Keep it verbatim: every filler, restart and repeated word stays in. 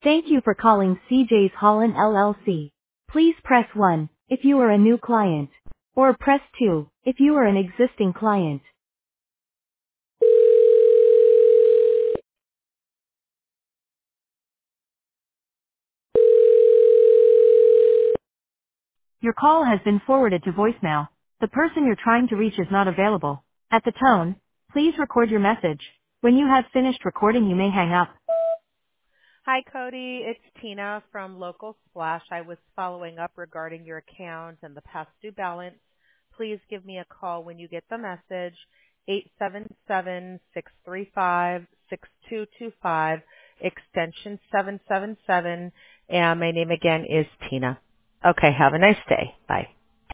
Thank you for calling C J's Holland L L C. Please press one if you are a new client, or press two if you are an existing client. Your call has been forwarded to voicemail. The person you're trying to reach is not available. At the tone, please record your message. When you have finished recording, you may hang up. Hi, Cody. It's Tina from Local Splash. I was following up regarding your account and the past due balance. Please give me a call when you get the message, eight seven seven, six three five, six two two five, extension seven seven seven, and my name again is Tina. Okay, have a nice day. Bye.